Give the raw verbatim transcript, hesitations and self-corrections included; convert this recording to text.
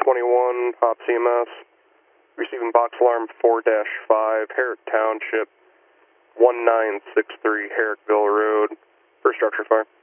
twenty-one, Hop C M S, receiving box alarm four dash five, Herrick Township, one nine six three, Herrickville Road, for structure fire.